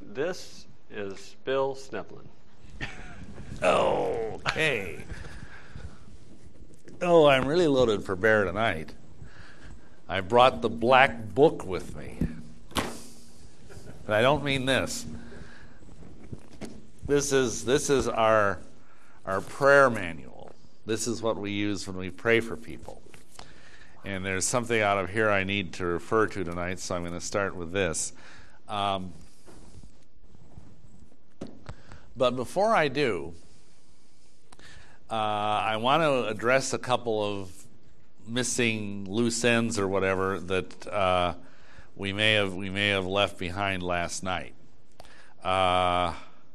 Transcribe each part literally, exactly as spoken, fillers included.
This is Bill Sneplin. Okay. Oh, I'm really loaded for bear tonight. I brought the black book with me. And I don't mean this. This is this is our our prayer manual. This is what we use when we pray for people. And there's something out of here I need to refer to tonight, so I'm going to start with this. Um, but before I do, uh, I want to address a couple of missing loose ends or whatever that uh, we may have we may have left behind last night. Uh,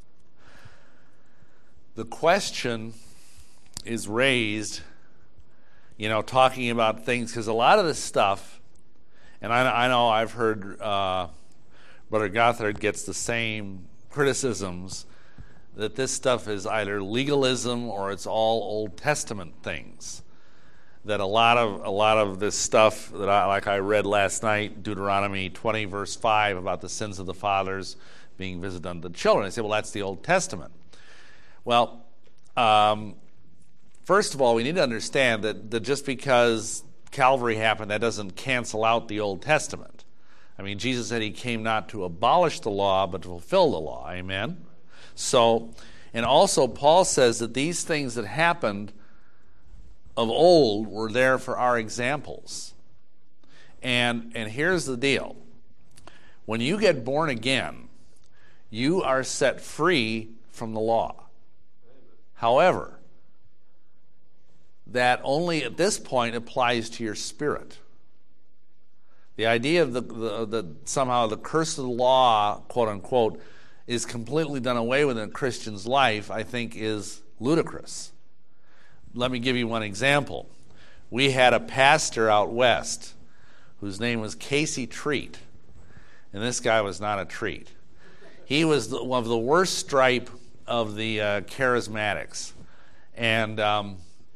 the question is raised, you know, talking about things, because a lot of this stuff, and I, I know I've heard uh, Brother Gothard gets the same criticisms, that this stuff is either legalism or it's all Old Testament things. That a lot of a lot of this stuff that I like I read last night, Deuteronomy twenty verse five, about the sins of the fathers being visited on the children. I say, well, that's the Old Testament. Well, um, first of all, we need to understand that, that just because Calvary happened, that doesn't cancel out the Old Testament. I mean, Jesus said he came not to abolish the law, but to fulfill the law. Amen? So, and also Paul says that these things that happened of old were there for our examples. And and here's the deal. When you get born again, you are set free from the law. However, that only at this point applies to your spirit. The idea of the, the, the somehow the curse of the law, quote unquote, is completely done away with in a Christian's life, I think is ludicrous. Let me give you one example. We had a pastor out west whose name was Casey Treat, and this guy was not a treat. He was the, one of the worst stripe of the uh, charismatics, and um,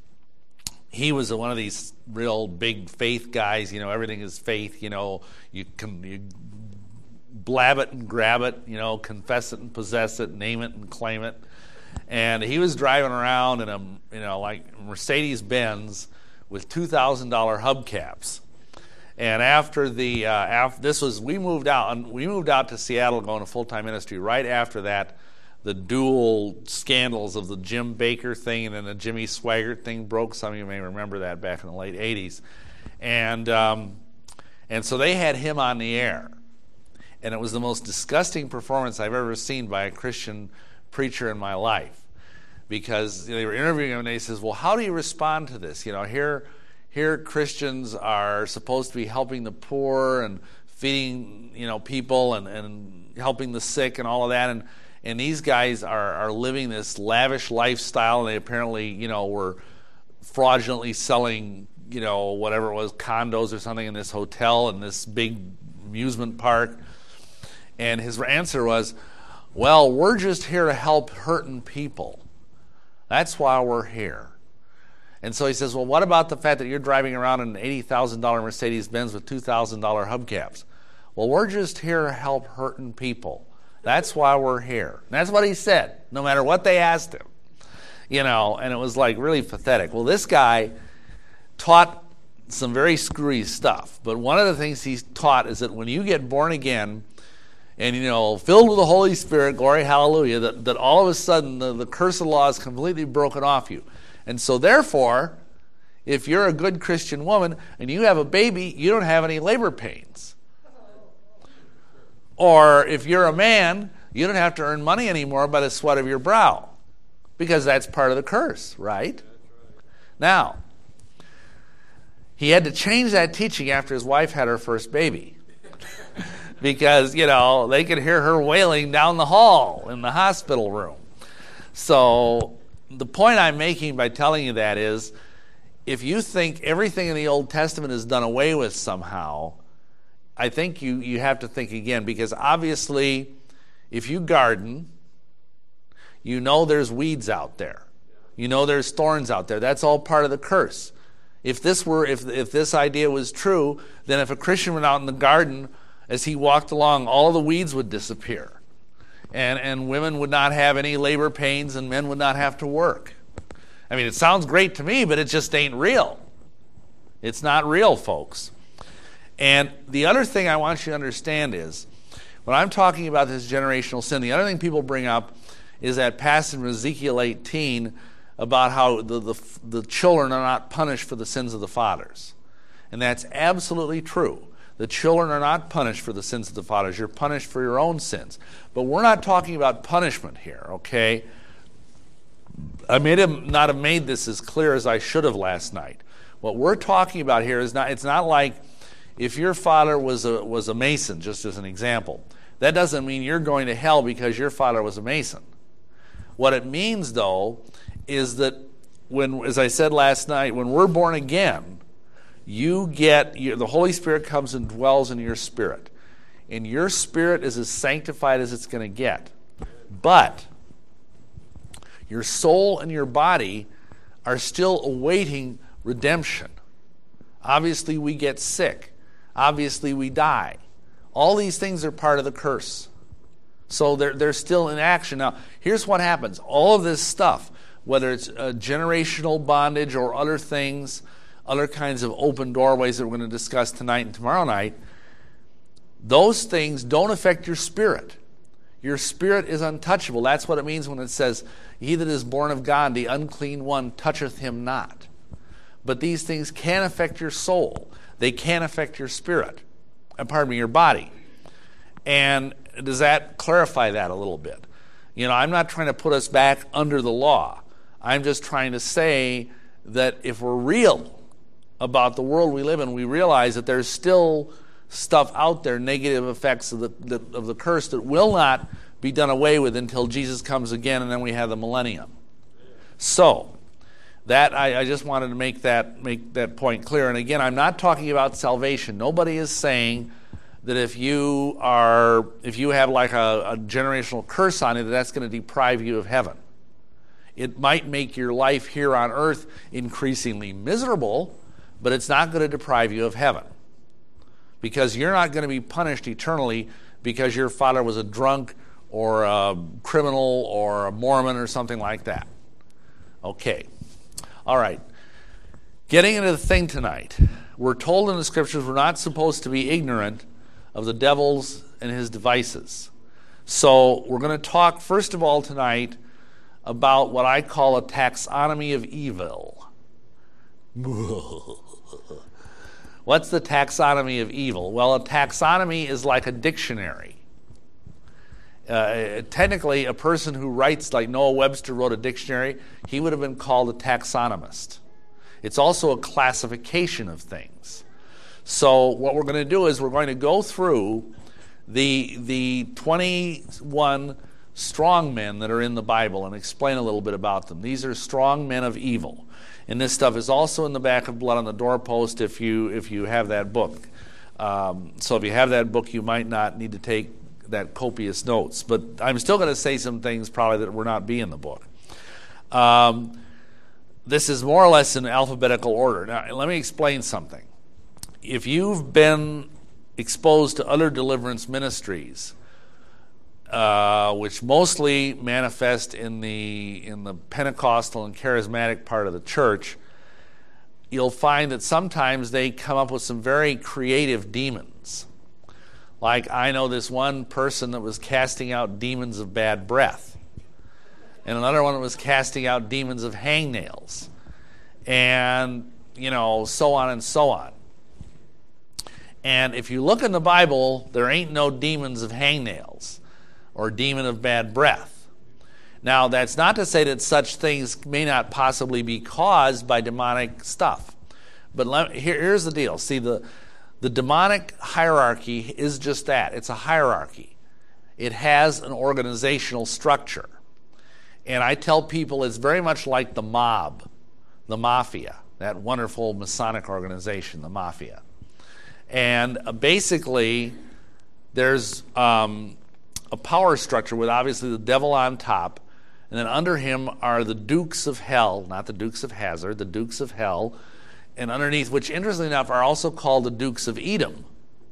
he was one of these real big faith guys. You know, everything is faith. You know, you can you blab it and grab it. You know, confess it and possess it, name it and claim it. And he was driving around in a, you know, like Mercedes Benz with two thousand dollar hubcaps. And after the, uh, after this was, we moved out, and we moved out to Seattle going to full-time ministry. Right after that, the dual scandals of the Jim Baker thing and then the Jimmy Swaggart thing broke. Some of you may remember that back in the late eighties. And um, and so they had him on the air. And it was the most disgusting performance I've ever seen by a Christian preacher in my life. Because you know, they were interviewing him and they says, well, how do you respond to this? You know, here, here Christians are supposed to be helping the poor and feeding, you know, people and, and helping the sick and all of that. And And these guys are, are living this lavish lifestyle, and they apparently, you know, were fraudulently selling, you know, whatever it was, condos or something in this hotel in this big amusement park. And his answer was, well, we're just here to help hurting people. That's why we're here. And so he says, well, what about the fact that you're driving around in an eighty thousand dollar Mercedes-Benz with two thousand dollar hubcaps? Well, we're just here to help hurting people. That's why we're here. And that's what he said, no matter what they asked him. You know, and it was like really pathetic. Well, this guy taught some very screwy stuff. But one of the things he taught is that when you get born again and, you know, filled with the Holy Spirit, glory, hallelujah, that, that all of a sudden the, the curse of the law is completely broken off you. And so therefore, if you're a good Christian woman and you have a baby, you don't have any labor pains. Or if you're a man, you don't have to earn money anymore by the sweat of your brow, because that's part of the curse, right? Now, he had to change that teaching after his wife had her first baby. Because, you know, they could hear her wailing down the hall in the hospital room. So the point I'm making by telling you that is, if you think everything in the Old Testament is done away with somehow, I think you, you have to think again, because obviously if you garden, you know there's weeds out there. You know there's thorns out there. That's all part of the curse. If this were, if if this idea was true, then if a Christian went out in the garden, as he walked along, all of the weeds would disappear. And, and women would not have any labor pains, and men would not have to work. I mean, it sounds great to me, but it just ain't real. It's not real, folks. And the other thing I want you to understand is, when I'm talking about this generational sin, the other thing people bring up is that passage in Ezekiel eighteen about how the, the, the children are not punished for the sins of the fathers. And that's absolutely true. The children are not punished for the sins of the fathers. You're punished for your own sins. But we're not talking about punishment here, okay? I may have not have made this as clear as I should have last night. What we're talking about here is not, it's not like if your father was a, was a Mason, just as an example. That doesn't mean you're going to hell because your father was a Mason. What it means, though, is that when, as I said last night, when we're born again, you get, you, the Holy Spirit comes and dwells in your spirit. And your spirit is as sanctified as it's going to get. But your soul and your body are still awaiting redemption. Obviously, we get sick. Obviously, we die. All these things are part of the curse. So they're, they're still in action. Now, here's what happens. All of this stuff, whether it's uh, generational bondage or other things, other kinds of open doorways that we're going to discuss tonight and tomorrow night, those things don't affect your spirit. Your spirit is untouchable. That's what it means when it says, he that is born of God, the unclean one, toucheth him not. But these things can affect your soul. They can affect your spirit. Uh, pardon me, your body. And does that clarify that a little bit? You know, I'm not trying to put us back under the law. I'm just trying to say that if we're real about the world we live in, we realize that there's still stuff out there, negative effects of the, the of the curse that will not be done away with until Jesus comes again, and then we have the millennium. So that I, I just wanted to make that make that point clear. And again, I'm not talking about salvation. Nobody is saying that if you are if you have like a, a generational curse on you, that that's going to deprive you of heaven. It might make your life here on earth increasingly miserable, but it's not going to deprive you of heaven. Because you're not going to be punished eternally because your father was a drunk or a criminal or a Mormon or something like that. Okay. All right. Getting into the thing tonight. We're told in the scriptures we're not supposed to be ignorant of the devil's and his devices. So we're going to talk first of all tonight about what I call a taxonomy of evil. What's the taxonomy of evil? Well, a taxonomy is like a dictionary. Uh, technically, a person who writes, like Noah Webster wrote a dictionary, he would have been called a taxonomist. It's also a classification of things. So what we're going to do is we're going to go through the, the twenty-one strong men that are in the Bible and explain a little bit about them. These are strong men of evil. And this stuff is also in the back of Blood on the Doorpost if you if you have that book. Um, so if you have that book, you might not need to take that copious notes. But I'm still going to say some things probably that will not be in the book. Um, this is more or less in alphabetical order. Now, let me explain something. If you've been exposed to other deliverance ministries, Uh, which mostly manifest in the in the Pentecostal and charismatic part of the church, you'll find that sometimes they come up with some very creative demons. Like I know this one person that was casting out demons of bad breath, and another one that was casting out demons of hangnails, and you know, so on and so on. And if you look in the Bible, there ain't no demons of hangnails or demon of bad breath. Now, that's not to say that such things may not possibly be caused by demonic stuff. But let, here, here's the deal. See, the, the demonic hierarchy is just that. It's a hierarchy. It has an organizational structure. And I tell people it's very much like the mob, the mafia, that wonderful Masonic organization, the mafia. And uh, basically, there's Um, a power structure with obviously the devil on top, and then under him are the dukes of hell, not the Dukes of Hazzard, the dukes of hell, and underneath, which interestingly enough are also called the Dukes of Edom.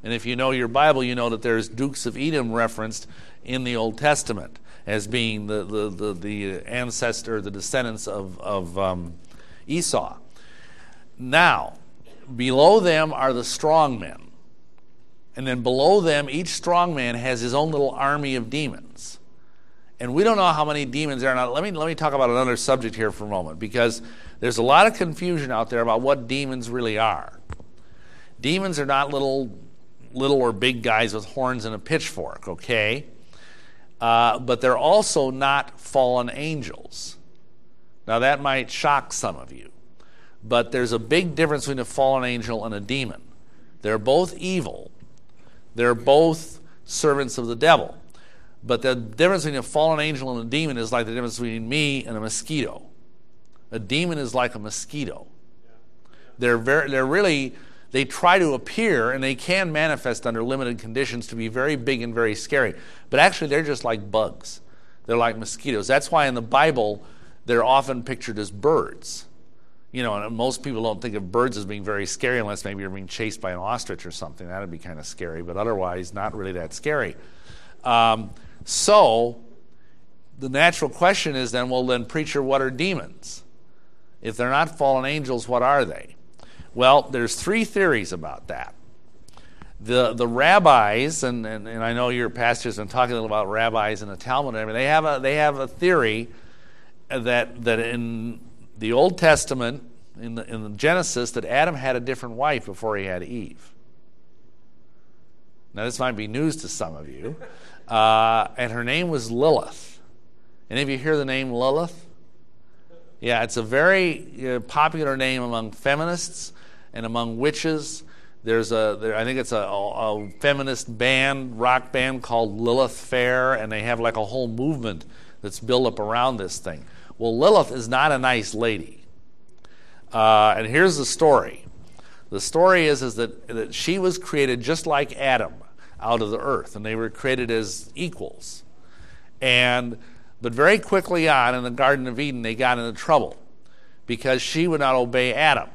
And if you know your Bible, you know that there's Dukes of Edom referenced in the Old Testament as being the the the, the ancestor, the descendants of of um, Esau. Now, below them are the strong men. And then below them, each strong man has his own little army of demons. And we don't know how many demons there are. Now, let me, let me talk about another subject here for a moment, because there's a lot of confusion out there about what demons really are. Demons are not little, little or big guys with horns and a pitchfork, okay? Uh, but they're also not fallen angels. Now, that might shock some of you. But there's a big difference between a fallen angel and a demon. They're both evil. They're both servants of the devil. But the difference between a fallen angel and a demon is like the difference between me and a mosquito. A demon is like a mosquito. They're very, they're really, they try to appear, and they can manifest under limited conditions to be very big and very scary. But actually, they're just like bugs. They're like mosquitoes. That's why in the Bible, they're often pictured as birds. You know, and most people don't think of birds as being very scary unless maybe you're being chased by an ostrich or something. That would be kind of scary, but otherwise not really that scary. Um, so the natural question is then, well, then, preacher, what are demons? If they're not fallen angels, what are they? Well, there's three theories about that. The the rabbis, and, and, and I know your pastor's been talking a little about rabbis and the Talmud and everything, they have a, they have a theory that that in the Old Testament, in the, in the Genesis, that Adam had a different wife before he had Eve. Now, this might be news to some of you. Uh, and her name was Lilith. Any of you hear the name Lilith? Yeah, it's a very uh, popular name among feminists and among witches. There's a, there, I think it's a, a, a feminist band, rock band called Lilith Fair, and they have like a whole movement that's built up around this thing. Well, Lilith is not a nice lady. Uh, and here's the story. The story is, is that, that she was created just like Adam out of the earth, and they were created as equals. And but very quickly on in the Garden of Eden, they got into trouble because she would not obey Adam.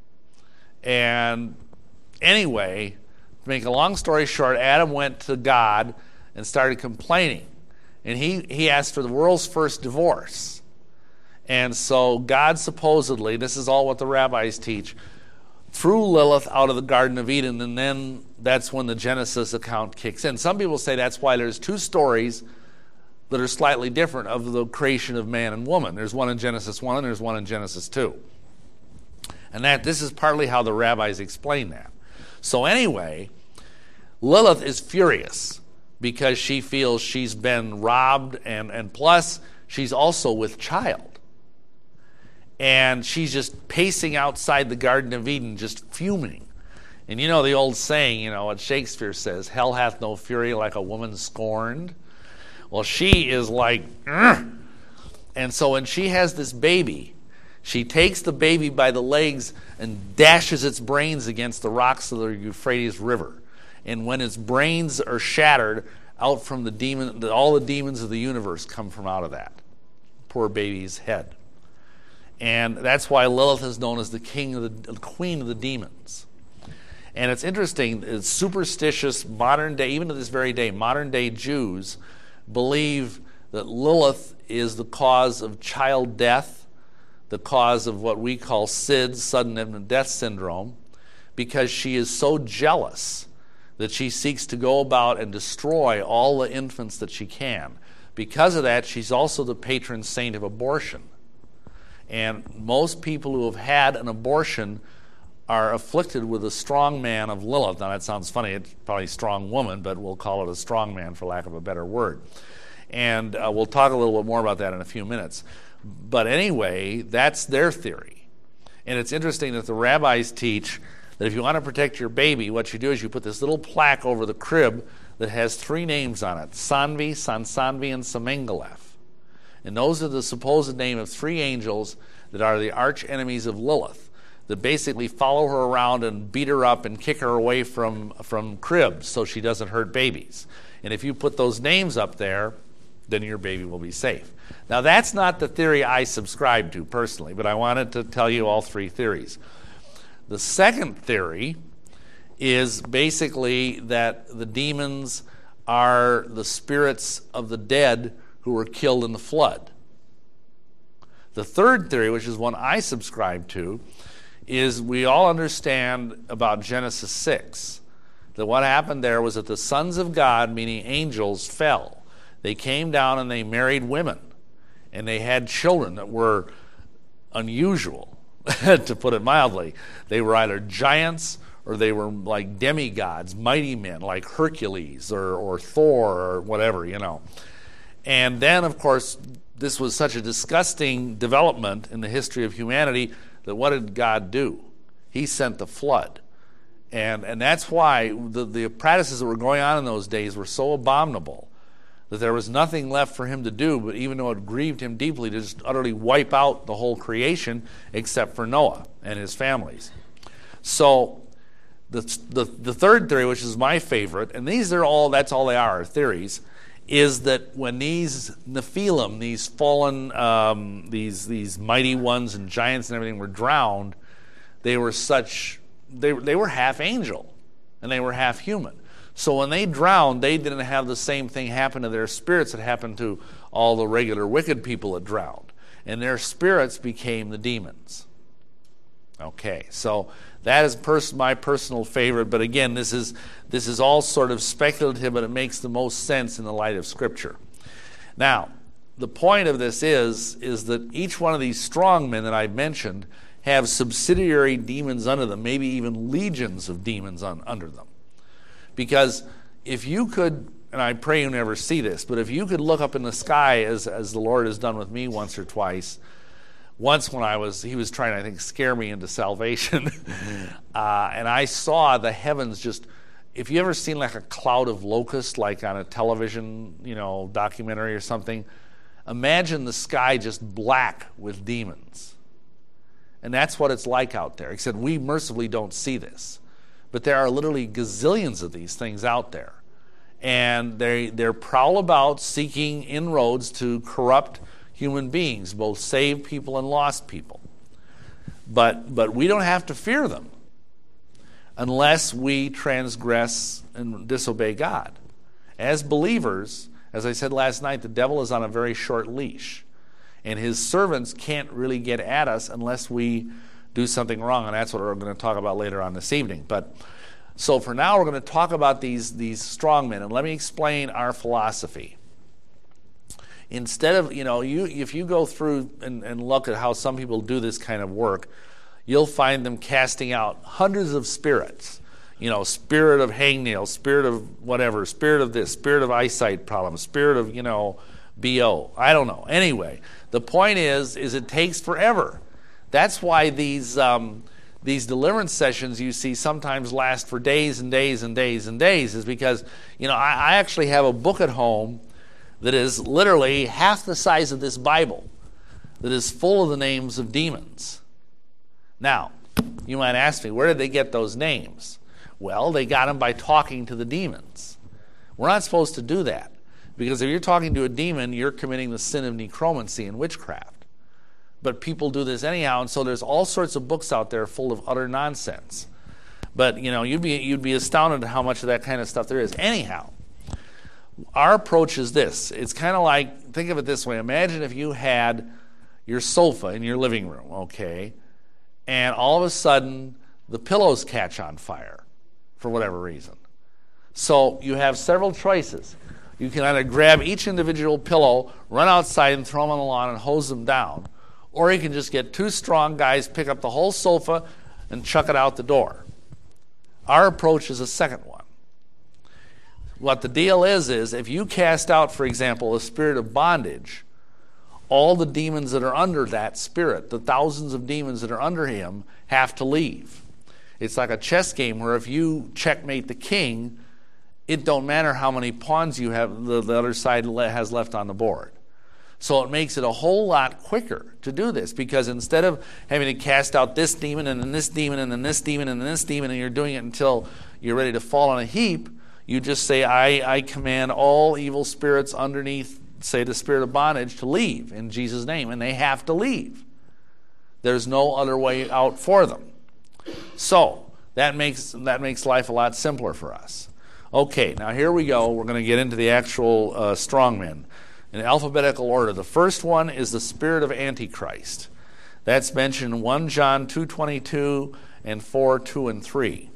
And anyway, to make a long story short, Adam went to God and started complaining. And he, he asked for the world's first divorce. And so God supposedly, this is all what the rabbis teach, threw Lilith out of the Garden of Eden, and then that's when the Genesis account kicks in. Some people say that's why there's two stories that are slightly different of the creation of man and woman. There's one in Genesis one and there's one in Genesis two. And that this is partly how the rabbis explain that. So anyway, Lilith is furious because she feels she's been robbed, and, and plus she's also with child. And she's just pacing outside the Garden of Eden, just fuming. And you know the old saying, you know, what Shakespeare says, hell hath no fury like a woman scorned. Well, she is like, ugh. And so when she has this baby, she takes the baby by the legs and dashes its brains against the rocks of the Euphrates River. And when its brains are shattered, out from the demon, all the demons of the universe come from out of that poor baby's head. And that's why Lilith is known as the king of the, the queen of the demons. And it's interesting, it's superstitious modern day, even to this very day, modern day Jews believe that Lilith is the cause of child death, the cause of what we call S I D, sudden infant death syndrome, because she is so jealous that she seeks to go about and destroy all the infants that she can. Because of that, she's also the patron saint of abortion. And most people who have had an abortion are afflicted with a strong man of Lilith. Now that sounds funny, it's probably strong woman, but we'll call it a strong man for lack of a better word. And uh, we'll talk a little bit more about that in a few minutes. But anyway, that's their theory. And it's interesting that the rabbis teach that if you want to protect your baby, what you do is you put this little plaque over the crib that has three names on it, Sanvi, Sansanvi, and Samangalef. And those are the supposed name of three angels that are the arch enemies of Lilith, that basically follow her around and beat her up and kick her away from, from cribs so she doesn't hurt babies. And if you put those names up there, then your baby will be safe. Now, that's not the theory I subscribe to personally, but I wanted to tell you all three theories. The second theory is basically that the demons are the spirits of the dead who were killed in the flood. The third theory, which is one I subscribe to, is we all understand about Genesis six. That what happened there was that the sons of God, meaning angels, fell. They came down and they married women. And they had children that were unusual, to put it mildly. They were either giants or they were like demigods, mighty men like Hercules or, or Thor or whatever, you know. And then, of course, this was such a disgusting development in the history of humanity that what did God do? He sent the flood. And and that's why the, the practices that were going on in those days were so abominable that there was nothing left for him to do, but even though it grieved him deeply, to just utterly wipe out the whole creation except for Noah and his families. So the, the, the third theory, which is my favorite, and these are all, that's all they are, theories, is that when these Nephilim, these fallen, um, these these mighty ones and giants and everything were drowned, they were such, they, they were half angel and they were half human. So when they drowned, they didn't have the same thing happen to their spirits that happened to all the regular wicked people that drowned. And their spirits became the demons. Okay, so that is pers- my personal favorite. But again, this is this is all sort of speculative, but it makes the most sense in the light of Scripture. Now, the point of this is, is that each one of these strong men that I mentioned have subsidiary demons under them, maybe even legions of demons on, under them. Because if you could, and I pray you never see this, but if you could look up in the sky as, as the Lord has done with me once or twice, once when I was, he was trying to, I think, scare me into salvation, uh, and I saw the heavens just, if you ever seen like a cloud of locusts, like on a television, you know, documentary or something, imagine the sky just black with demons. And that's what it's like out there, except we mercifully don't see this. But there are literally gazillions of these things out there. And they they prowl about seeking inroads to corrupt human beings, both saved people and lost people. But but we don't have to fear them unless we transgress and disobey God. As believers, as I said last night, the devil is on a very short leash. And his servants can't really get at us unless we do something wrong, and that's what we're going to talk about later on this evening. But so for now, we're going to talk about these these strong men, and let me explain our philosophy. Instead of, you know, you if you go through and, and look at how some people do this kind of work, you'll find them casting out hundreds of spirits. You know, spirit of hangnail, spirit of whatever, spirit of this, spirit of eyesight problems, spirit of, you know, B O. I don't know. Anyway, the point is, is it takes forever. That's why these um, these deliverance sessions you see sometimes last for days and days and days and days, is because, you know, I, I actually have a book at home that is literally half the size of this Bible that is full of the names of demons. Now, you might ask me, where did they get those names? Well, they got them by talking to the demons. We're not supposed to do that, because if you're talking to a demon, you're committing the sin of necromancy and witchcraft. But people do this anyhow, and so there's all sorts of books out there full of utter nonsense. But, you know, you'd be you'd be astounded at how much of that kind of stuff there is. Anyhow, our approach is this. It's kind of like, think of it this way. Imagine if you had your sofa in your living room, okay, and all of a sudden the pillows catch on fire for whatever reason. So you have several choices. You can either grab each individual pillow, run outside and throw them on the lawn and hose them down, or you can just get two strong guys, pick up the whole sofa, and chuck it out the door. Our approach is a second one. What the deal is, is if you cast out, for example, a spirit of bondage, all the demons that are under that spirit, the thousands of demons that are under him, have to leave. It's like a chess game where if you checkmate the king, it don't matter how many pawns you have, the, the other side has left on the board. So it makes it a whole lot quicker to do this, because instead of having to cast out this demon and then this demon and then this demon and then this demon, and you're doing it until you're ready to fall on a heap, you just say, I, I command all evil spirits underneath, say, the spirit of bondage to leave in Jesus' name, and they have to leave. There's no other way out for them. So That makes, that makes life a lot simpler for us. Okay, now here we go. We're going to get into the actual uh, strongmen in alphabetical order. The first one is the spirit of Antichrist. That's mentioned in First John two twenty-two and four, two, and three.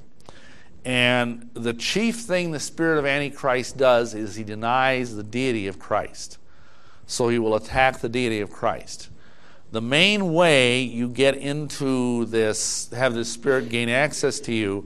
And the chief thing the spirit of Antichrist does is he denies the deity of Christ. So he will attack the deity of Christ. The main way you get into this, have this spirit gain access to you,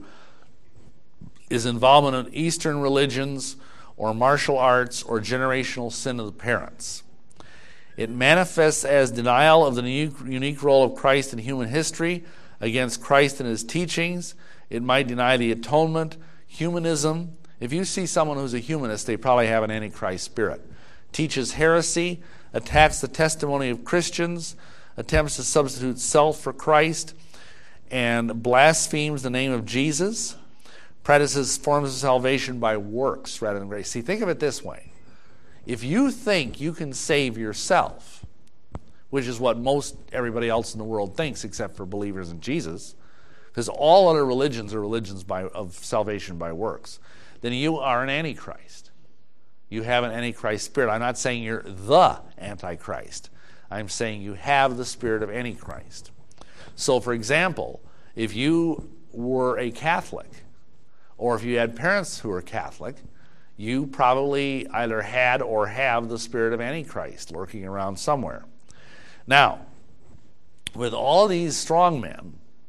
is involvement in Eastern religions or martial arts or generational sin of the parents. It manifests as denial of the unique role of Christ in human history against Christ and his teachings. It might deny the atonement, humanism. If you see someone who's a humanist, they probably have an Antichrist spirit. Teaches heresy, attacks the testimony of Christians, attempts to substitute self for Christ, and blasphemes the name of Jesus, practices forms of salvation by works rather than grace. See, think of it this way. If you think you can save yourself, which is what most everybody else in the world thinks except for believers in Jesus, because all other religions are religions by, of salvation by works, then you are an Antichrist. You have an Antichrist spirit. I'm not saying you're the Antichrist. I'm saying you have the spirit of Antichrist. So, for example, if you were a Catholic, or if you had parents who were Catholic, you probably either had or have the spirit of Antichrist lurking around somewhere. Now, with all these strong men,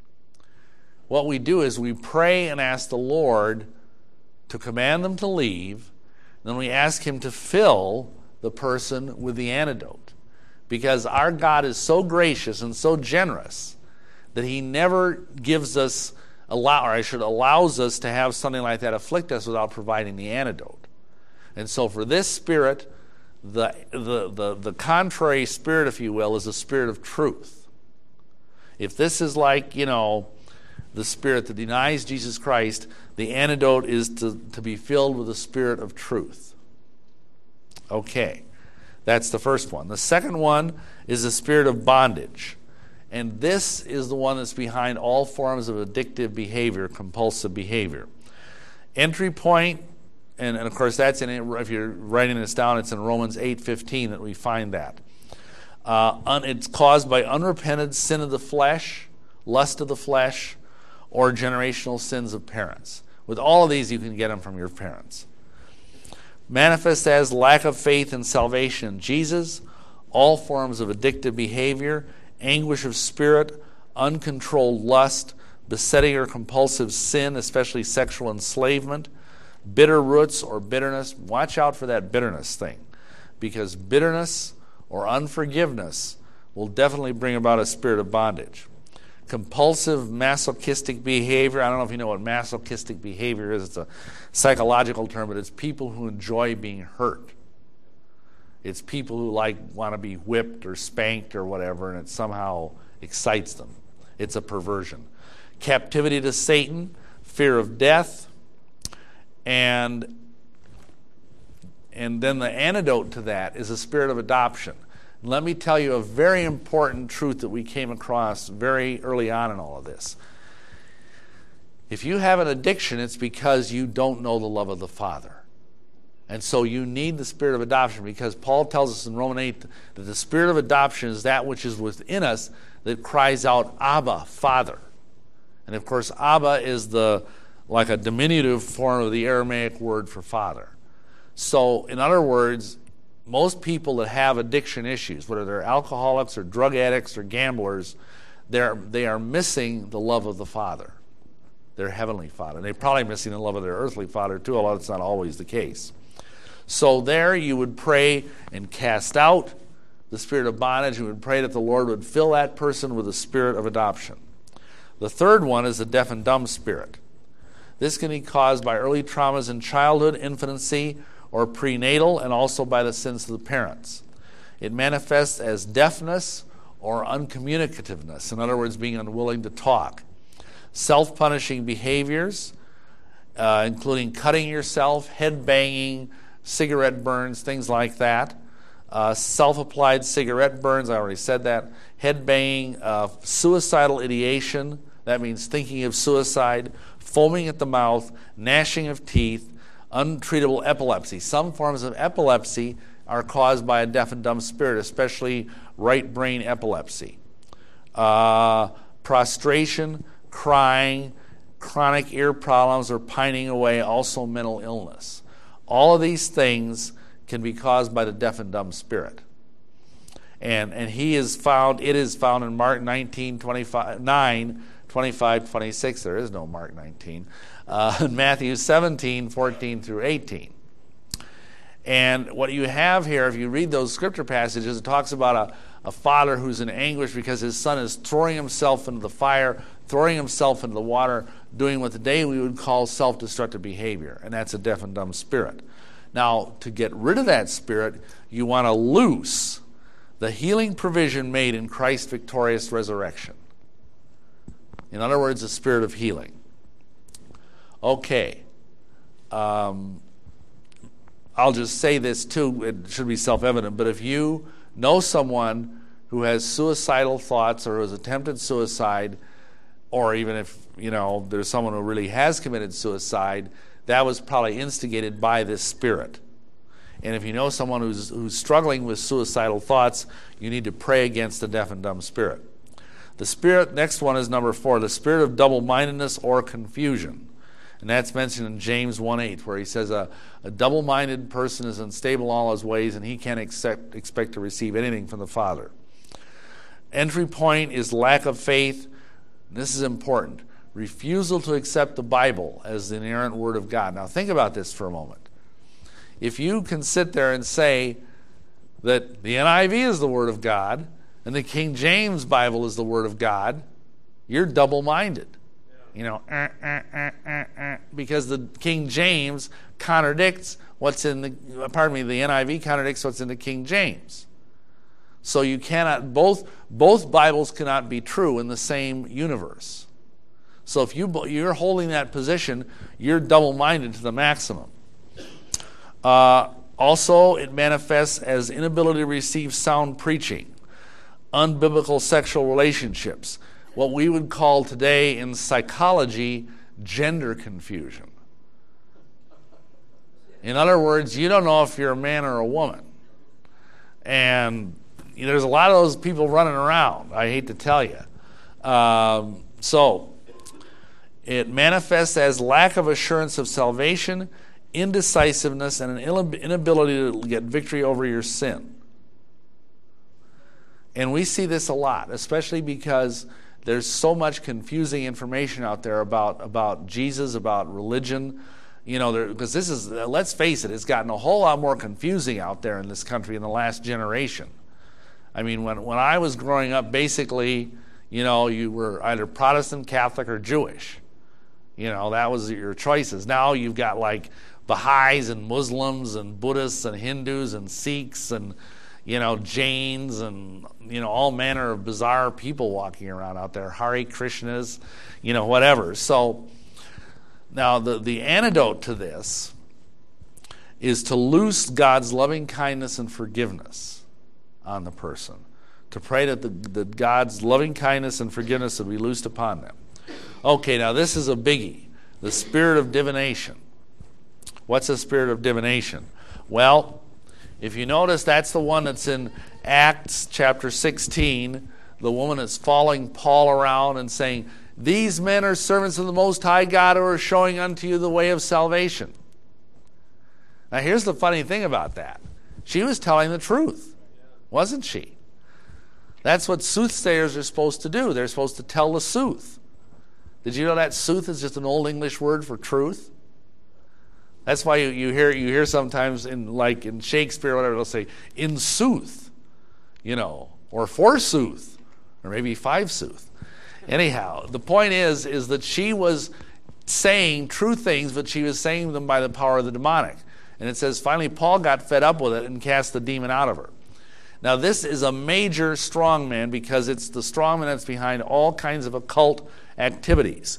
what we do is we pray and ask the Lord to command them to leave. Then we ask him to fill the person with the antidote. Because our God is so gracious and so generous that he never gives us, allow, or I should allows us to have something like that afflict us without providing the antidote. And so for this spirit, the, the, the, the contrary spirit, if you will, is the spirit of truth. If this is like, you know, the spirit that denies Jesus Christ, the antidote is to, to be filled with the spirit of truth. Okay, that's the first one. The second one is the spirit of bondage. And this is the one that's behind all forms of addictive behavior, compulsive behavior. Entry point, and, and of course that's in, if you're writing this down, it's in Romans eight fifteen that we find that. Uh, un, it's caused by unrepented sin of the flesh, lust of the flesh, or generational sins of parents. With all of these, you can get them from your parents. Manifest as lack of faith in salvation in Jesus, all forms of addictive behavior, anguish of spirit, uncontrolled lust, besetting or compulsive sin, especially sexual enslavement, bitter roots or bitterness. Watch out for that bitterness thing, because bitterness or unforgiveness will definitely bring about a spirit of bondage. Compulsive masochistic behavior. I don't know if you know what masochistic behavior is. It's a psychological term, but it's people who enjoy being hurt. It's people who like want to be whipped or spanked or whatever, and it somehow excites them. It's a perversion. Captivity to Satan, fear of death, and and then the antidote to that is a spirit of adoption. Let me tell you a very important truth that we came across very early on in all of this. If you have an addiction, it's because you don't know the love of the Father. And so you need the spirit of adoption, because Paul tells us in Romans eight that the spirit of adoption is that which is within us that cries out, Abba, Father. And of course, Abba is the like a diminutive form of the Aramaic word for father. So, in other words, most people that have addiction issues, whether they're alcoholics or drug addicts or gamblers, they're, they are missing the love of the Father, their heavenly Father. They're probably missing the love of their earthly father too, although it's not always the case. So there you would pray and cast out the spirit of bondage. You would pray that the Lord would fill that person with the spirit of adoption. The third one is the deaf and dumb spirit. This can be caused by early traumas in childhood, infancy, or prenatal, and also by the sins of the parents. It manifests as deafness or uncommunicativeness, in other words, being unwilling to talk. Self-punishing behaviors, uh, including cutting yourself, head banging, cigarette burns, things like that. Uh, self-applied cigarette burns, I already said that. Head banging, uh, suicidal ideation, that means thinking of suicide. foaming at the mouth, gnashing of teeth, untreatable epilepsy. Some forms of epilepsy are caused by a deaf and dumb spirit, especially right brain epilepsy. Uh, prostration, crying, chronic ear problems, or pining away, also mental illness. All of these things can be caused by the deaf and dumb spirit. And and he is found, it is found in Mark nineteen, twenty-five, nine, twenty-five, twenty-six. There is no Mark nineteen. Uh, Matthew seventeen, fourteen through eighteen. And what you have here, if you read those scripture passages, it talks about a, a father who's in anguish because his son is throwing himself into the fire, throwing himself into the water, doing what today we would call self-destructive behavior. And that's a deaf and dumb spirit. Now, to get rid of that spirit, you want to loose the healing provision made in Christ's victorious resurrection. In other words, the spirit of healing. Okay. Um, I'll just say this too, it should be self-evident, but if you know someone who has suicidal thoughts or who has attempted suicide, or even if, you know, there's someone who really has committed suicide, that was probably instigated by this spirit. And if you know someone who's who's struggling with suicidal thoughts, you need to pray against the deaf and dumb spirit. The spirit, next one is number four, the spirit of double-mindedness or confusion. And that's mentioned in James one eight, where he says a, a double-minded person is unstable in all his ways, and he can't accept, expect to receive anything from the Father. Entry point is lack of faith. This is important. Refusal to accept the Bible as the inerrant Word of God. Now think about this for a moment. If you can sit there and say that the N I V is the Word of God and the King James Bible is the Word of God, you're double-minded. You know, uh, uh, uh, uh, uh, because the King James contradicts what's in the, pardon me, the N I V contradicts what's in the King James. So you cannot, both both Bibles cannot be true in the same universe. So if you, you're holding that position, you're double-minded to the maximum. Uh, also, it manifests as inability to receive sound preaching, unbiblical sexual relationships, what we would call today in psychology gender confusion. In other words, you don't know if you're a man or a woman. And you know, there's a lot of those people running around, I hate to tell you. Um, so, it manifests as lack of assurance of salvation, indecisiveness, and an inability to get victory over your sin. And we see this a lot, especially because there's so much confusing information out there about, about Jesus, about religion. You know, because this is, let's face it, it's gotten a whole lot more confusing out there in this country in the last generation. I mean, when, when I was growing up, basically, you know, you were either Protestant, Catholic, or Jewish. You know, that was your choices. Now you've got like Baha'is and Muslims and Buddhists and Hindus and Sikhs and, you know, Jains and, you know, all manner of bizarre people walking around out there, Hare Krishnas, you know, whatever. So now the, the antidote to this is to loose God's loving kindness and forgiveness on the person, to pray that, the, that God's loving kindness and forgiveness would be loosed upon them. Okay, now this is a biggie, the spirit of divination. What's the spirit of divination? Well, if you notice, that's the one that's in Acts chapter sixteen, the woman that's following Paul around and saying, "These men are servants of the Most High God who are showing unto you the way of salvation." Now here's the funny thing about that. She was telling the truth, wasn't she? That's what soothsayers are supposed to do. They're supposed to tell the sooth. Did you know that sooth is just an old English word for truth? That's why you, you hear you hear sometimes in like in Shakespeare or whatever, they'll say, "in sooth," you know, or forsooth, or maybe five sooth. Anyhow, the point is, is that she was saying true things, but she was saying them by the power of the demonic. And it says, finally, Paul got fed up with it and cast the demon out of her. Now, this is a major strongman because it's the strongman that's behind all kinds of occult activities.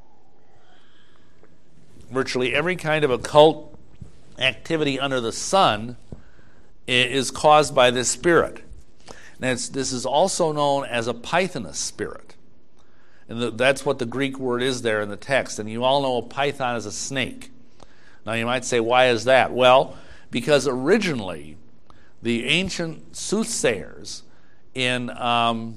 Virtually every kind of occult activity under the sun is caused by this spirit. And it's, this is also known as a Pythoness spirit. And the, that's what the Greek word is there in the text. And you all know a python is a snake. Now you might say, why is that? Well, because originally the ancient soothsayers in um,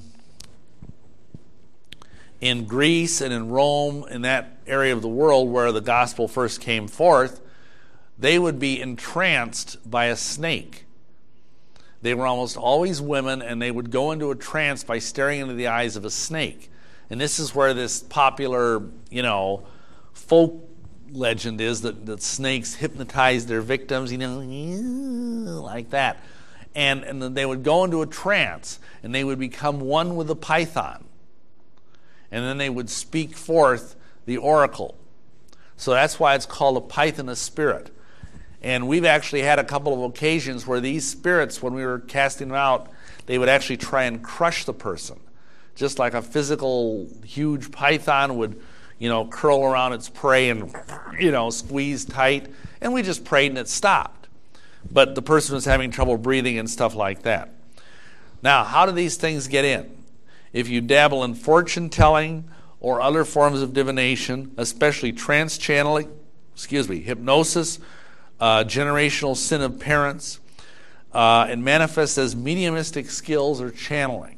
in Greece and in Rome, in that area of the world where the gospel first came forth, they would be entranced by a snake. They were almost always women, and they would go into a trance by staring into the eyes of a snake. And this is where this popular, you know, folk legend is that, that snakes hypnotize their victims, you know, like that. And, and then they would go into a trance, and they would become one with the python. And then they would speak forth the oracle. So that's why it's called a pythoness spirit. And we've actually had a couple of occasions where these spirits, when we were casting them out, they would actually try and crush the person. Just like a physical huge python would, you know, curl around its prey and, you know, squeeze tight. And we just prayed and it stopped. But the person was having trouble breathing and stuff like that. Now, how do these things get in? If you dabble in fortune telling or other forms of divination, especially trance channeling, excuse me, hypnosis, uh, generational sin of parents, uh, and manifests as mediumistic skills or channeling.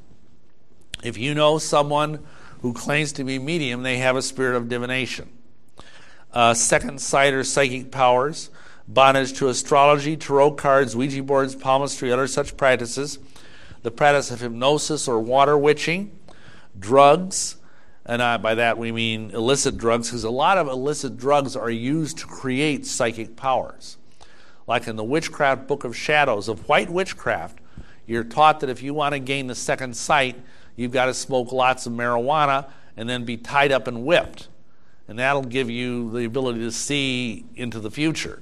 If you know someone who claims to be medium, they have a spirit of divination. Uh, second sight or psychic powers, bondage to astrology, tarot cards, Ouija boards, palmistry, other such practices, the practice of hypnosis or water witching, drugs, and uh, by that we mean illicit drugs, because a lot of illicit drugs are used to create psychic powers. Like in the Witchcraft Book of Shadows of White Witchcraft, you're taught that if you want to gain the second sight, you've got to smoke lots of marijuana and then be tied up and whipped. And that'll give you the ability to see into the future.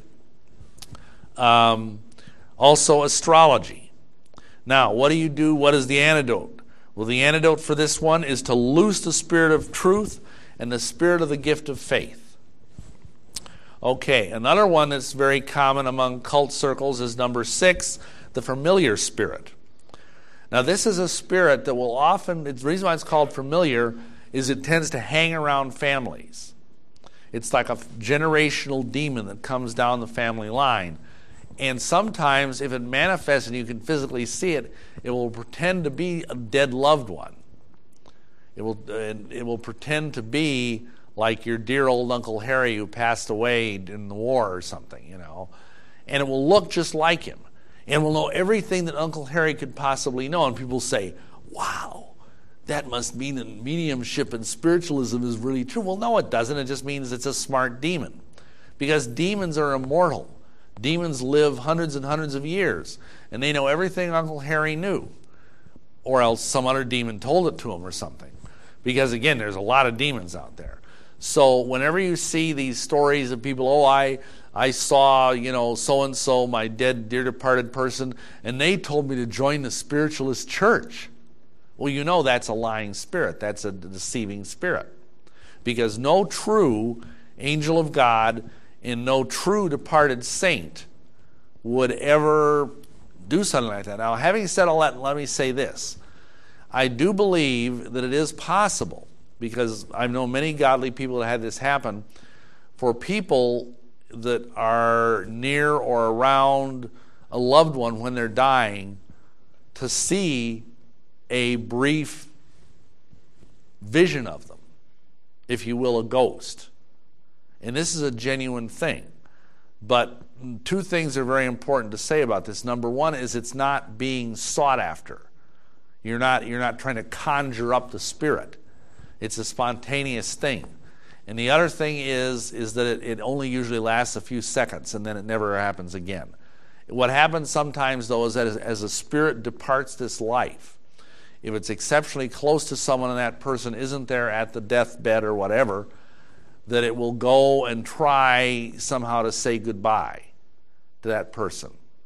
Um, also, astrology. Now, what do you do? What is the antidote? Well, the antidote for this one is to loose the spirit of truth and the spirit of the gift of faith. Okay, another one that's very common among cult circles is number six, the familiar spirit. Now, this is a spirit that will often, the reason why it's called familiar is it tends to hang around families. It's like a generational demon that comes down the family line. And sometimes, if it manifests and you can physically see it, it will pretend to be a dead loved one. It will, it will pretend to be like your dear old Uncle Harry who passed away in the war or something, you know. And it will look just like him. And will know everything that Uncle Harry could possibly know. And people say, wow, that must mean that mediumship and spiritualism is really true. Well, no, it doesn't. It just means it's a smart demon. Because demons are immortal. Demons live hundreds and hundreds of years. And they know everything Uncle Harry knew. Or else some other demon told it to him or something. Because, again, there's a lot of demons out there. So whenever you see these stories of people, oh, I... I saw, you know, so-and-so, my dead, dear departed person, and they told me to join the spiritualist church. Well, you know that's a lying spirit. That's a deceiving spirit. Because no true angel of God and no true departed saint would ever do something like that. Now, having said all that, let me say this. I do believe that it is possible, because I've known many godly people that had this happen, for people that are near or around a loved one when they're dying to see a brief vision of them, if you will, a ghost. And this is a genuine thing. But two things are very important to say about this. Number one is it's not being sought after. You're not, you're not trying to conjure up the spirit. It's a spontaneous thing. And the other thing is, is that it, it only usually lasts a few seconds and then it never happens again. What happens sometimes, though, is that as, as a spirit departs this life, if it's exceptionally close to someone and that person isn't there at the deathbed or whatever, that it will go and try somehow to say goodbye to that person.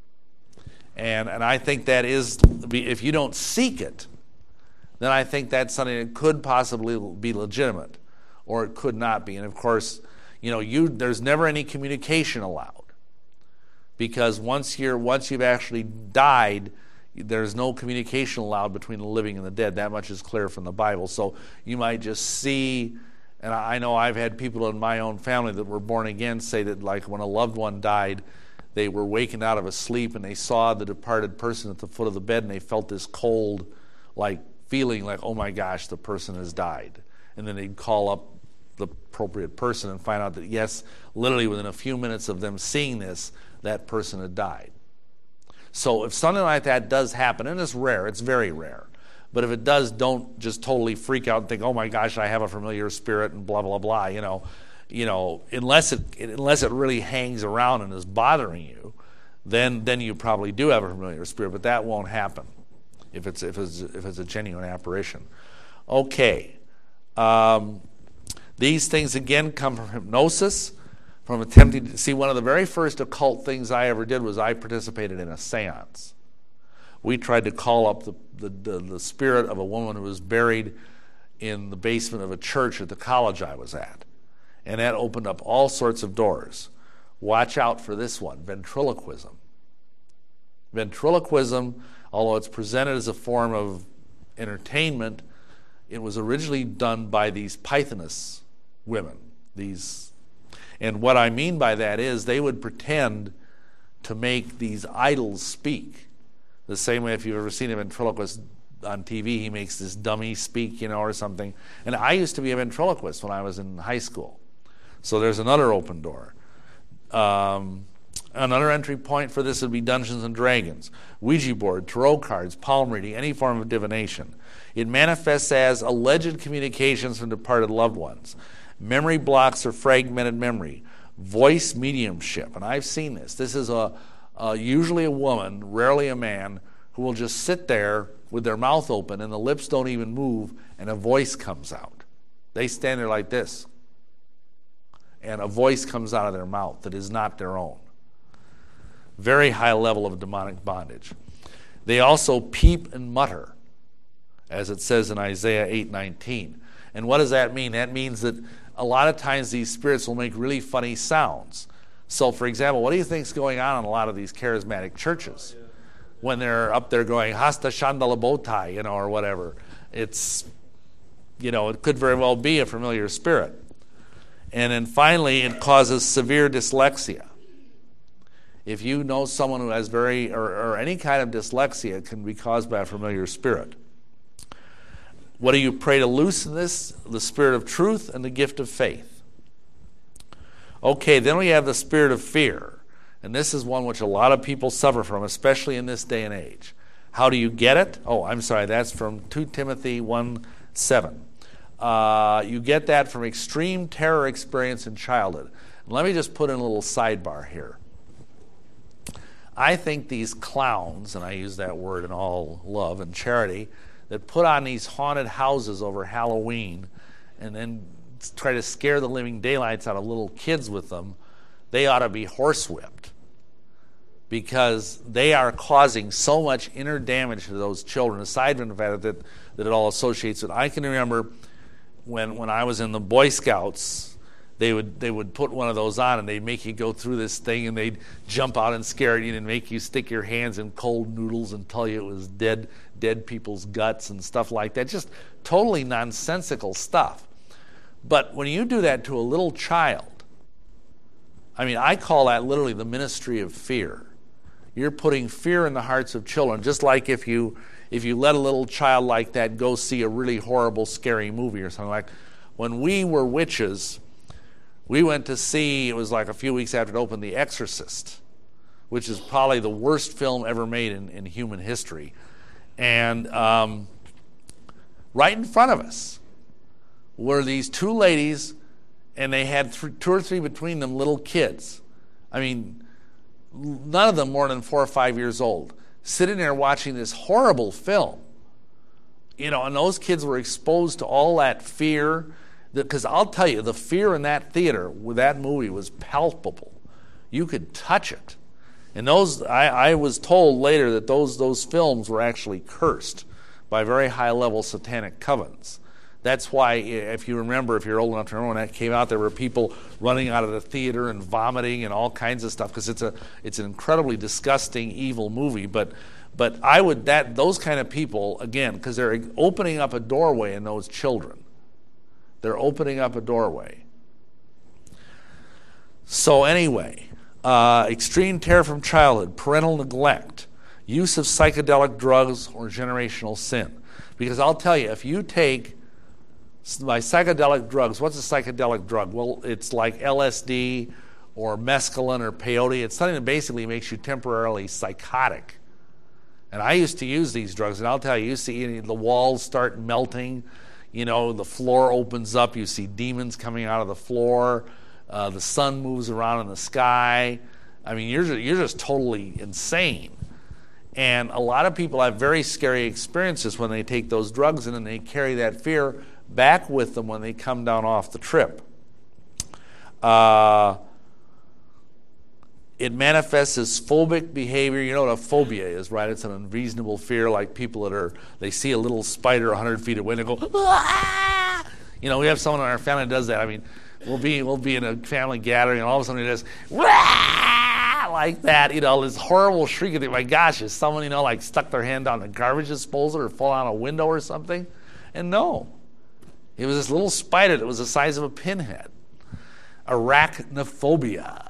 And, and I think that is, if you don't seek it, then I think that's something that could possibly be legitimate. Or it could not be. And of course, you know, you there's never any communication allowed. Because once you're once you've actually died, there's no communication allowed between the living and the dead. That much is clear from the Bible. So you might just see, and I know I've had people in my own family that were born again say that, like, when a loved one died, they were wakened out of a sleep and they saw the departed person at the foot of the bed, and they felt this cold, like, feeling like, oh my gosh, the person has died. And then they'd call up the appropriate person and find out that, yes, literally within a few minutes of them seeing this, that person had died. So if something like that does happen, and it's rare, it's very rare, but if it does, don't just totally freak out and think, oh my gosh, I have a familiar spirit and blah, blah, blah, you know. You know, unless it unless it really hangs around and is bothering you, then then you probably do have a familiar spirit, but that won't happen if it's if it's if it's a genuine apparition. Okay. Um, these things again come from hypnosis, from attempting to see. One of the very first occult things I ever did was I participated in a seance. We tried to call up the the, the, the spirit of a woman who was buried in the basement of a church at the college I was at. And that opened up all sorts of doors. Watch out for this one, ventriloquism. Ventriloquism, although it's presented as a form of entertainment, it was originally done by these Pythoness women. These, and what I mean by that is they would pretend to make these idols speak. The same way if you've ever seen a ventriloquist on T V, he makes this dummy speak, you know, or something. And I used to be a ventriloquist when I was in high school. So there's another open door. Um, another entry point for this would be Dungeons and Dragons, Ouija board, tarot cards, palm reading, any form of divination. It manifests as alleged communications from departed loved ones, memory blocks or fragmented memory, voice mediumship. And I've seen this. This is a, a usually a woman, rarely a man, who will just sit there with their mouth open and the lips don't even move and a voice comes out. They stand there like this. And a voice comes out of their mouth that is not their own. Very high level of demonic bondage. They also peep and mutter, as it says in Isaiah eight nineteen. And what does that mean? That means that a lot of times these spirits will make really funny sounds. So, for example, what do you think is going on in a lot of these charismatic churches? When they're up there going, Hasta Shandalabotai, you know, or whatever. It's, you know, it could very well be a familiar spirit. And then finally, it causes severe dyslexia. If you know someone who has very, or, or any kind of dyslexia, it can be caused by a familiar spirit. What do you pray to loosen this? The spirit of truth and the gift of faith. Okay, then we have the spirit of fear. And this is one which a lot of people suffer from, especially in this day and age. How do you get it? Oh, I'm sorry, that's from Second Timothy one seven. Uh, you get that from extreme terror experience in childhood. Let me just put in a little sidebar here. I think these clowns, and I use that word in all love and charity, that put on these haunted houses over Halloween and then try to scare the living daylights out of little kids with them, they ought to be horsewhipped, because they are causing so much inner damage to those children, aside from the fact that, that it all associates with. I can remember when when I was in the Boy Scouts, they would they would put one of those on and they'd make you go through this thing and they'd jump out and scare you and make you stick your hands in cold noodles and tell you it was dead dead people's guts and stuff like that. Just totally nonsensical stuff. But when you do that to a little child, I mean, I call that literally the ministry of fear. You're putting fear in the hearts of children, just like if you if you let a little child like that go see a really horrible, scary movie or something like. When we were witches, we went to see, it was like a few weeks after it opened, The Exorcist, which is probably the worst film ever made in, in human history. And um, right in front of us were these two ladies, and they had th- two or three between them little kids. I mean, none of them more than four or five years old, sitting there watching this horrible film. You know, and those kids were exposed to all that fear. Because I'll tell you, the fear in that theater with that movie was palpable. You could touch it. And those, I, I was told later that those those films were actually cursed by very high-level satanic covens. That's why, if you remember, if you're old enough to remember when that came out, there were people running out of the theater and vomiting and all kinds of stuff, because it's a it's an incredibly disgusting, evil movie. But But I would, that those kind of people, again, because they're opening up a doorway in those children. They're opening up a doorway. So anyway, uh, extreme terror from childhood, parental neglect, use of psychedelic drugs, or generational sin. Because I'll tell you, if you take by psychedelic drugs, what's a psychedelic drug? Well, it's like L S D or mescaline or peyote. It's something that basically makes you temporarily psychotic. And I used to use these drugs, and I'll tell you, you see the walls start melting, you know, the floor opens up, you see demons coming out of the floor, uh, the sun moves around in the sky. I mean, you're just, you're just totally insane. And a lot of people have very scary experiences when they take those drugs, and then they carry that fear back with them when they come down off the trip. Uh, it manifests as phobic behavior. You know what a phobia is, right? It's an unreasonable fear, like people that are, they see a little spider one hundred feet away and they go, ah! You know, we have someone in our family that does that. I mean, we'll be we'll be in a family gathering, and all of a sudden he does, wah! Like that, you know, this horrible shriek. I think, my gosh, is someone, you know, like stuck their hand down a garbage disposal or fall out a window or something? And no. It was this little spider that was the size of a pinhead. Arachnophobia.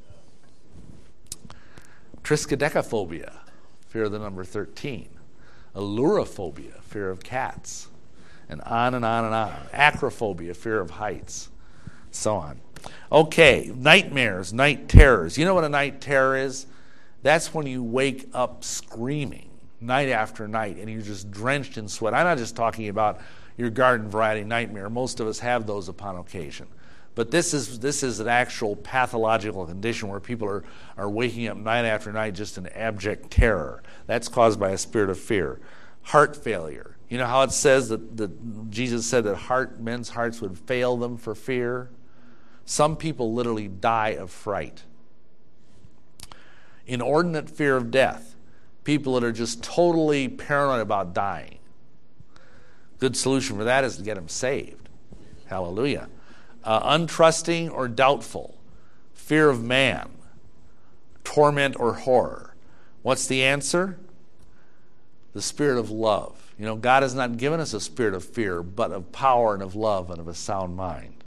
Triskaidekaphobia, fear of the number thirteen. Allurophobia, fear of cats. And on and on and on. Acrophobia, fear of heights. So on. Okay, nightmares, night terrors. You know what a night terror is? That's when you wake up screaming night after night and you're just drenched in sweat. I'm not just talking about your garden variety nightmare. Most of us have those upon occasion. But this is this is an actual pathological condition where people are, are waking up night after night just in abject terror. That's caused by a spirit of fear. Heart failure. You know how it says that, that Jesus said that heart men's hearts would fail them for fear? Some people literally die of fright. Inordinate fear of death. People that are just totally paranoid about dying. Good solution for that is to get them saved. Hallelujah. Uh, untrusting or doubtful. Fear of man. Torment or horror. What's the answer? The spirit of love. You know, God has not given us a spirit of fear, but of power and of love and of a sound mind.